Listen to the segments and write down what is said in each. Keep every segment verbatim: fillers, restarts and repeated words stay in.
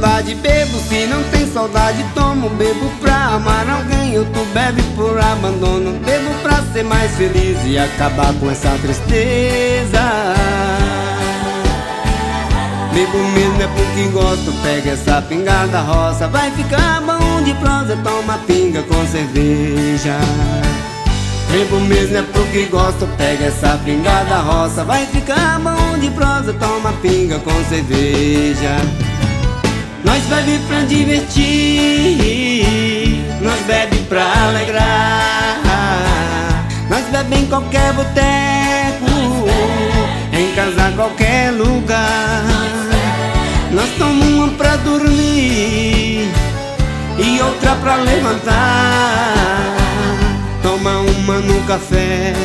saudade, bebo. Se não tem saudade, tomo. Bebo pra amar alguém, ou tu bebe por abandono. Bebo pra ser mais feliz e acabar com essa tristeza. Bebo mesmo é porque gosto. Pega essa pingada roça, vai ficar bom de prosa. Toma pinga com cerveja. Bebo mesmo é porque gosto. Pega essa pingada roça, vai ficar bom de prosa. Toma pinga com cerveja. Nós bebe pra divertir, nós bebe pra alegrar. Nós bebe em qualquer boteco, em casa, qualquer lugar. Nós tomamos uma pra dormir e outra pra levantar. Toma uma no café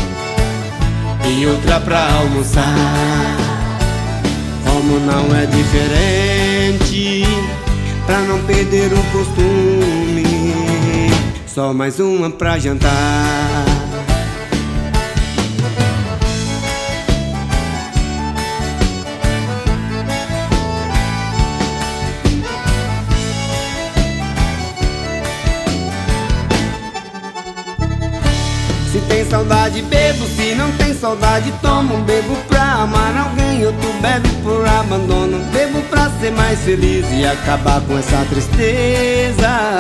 e outra pra almoçar. Como não é diferente, pra não perder o costume, só mais uma pra jantar. Se tem saudade, bebo. Se não tem saudade, tomo. Bebo pra amar alguém, ou tu bebe por abandono. Bebo pra ser mais feliz e acabar com essa tristeza.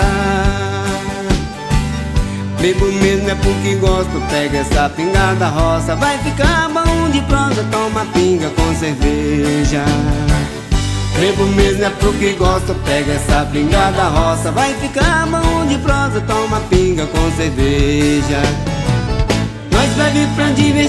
Bebo mesmo é porque gosto. Pega essa pingada roça, vai ficar bom de prosa. Toma pinga com cerveja. Bebo mesmo é porque gosto. Pega essa pingada roça, vai ficar bom de prosa. Toma pinga com cerveja. Nós bebe pra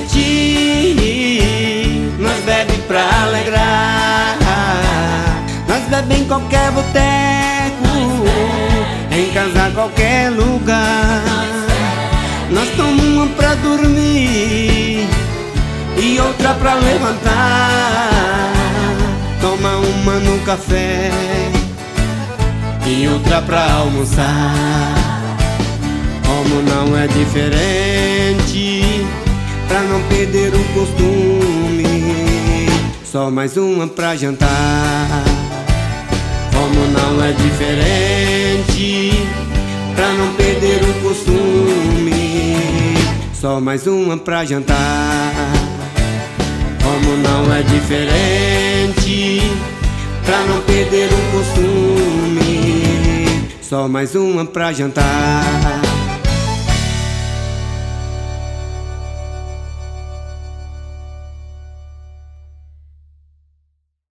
divertir, nós bebe pra alegrar. Nós bebe em qualquer boteco, em casa, qualquer lugar. Nós tomamos uma pra dormir e outra pra levantar. Toma uma no café e outra pra almoçar. Como não é diferente, pra não perder o costume, só mais uma pra jantar. Como não é diferente, pra não perder o costume, só mais uma pra jantar. Como não é diferente, pra não perder o costume, só mais uma pra jantar.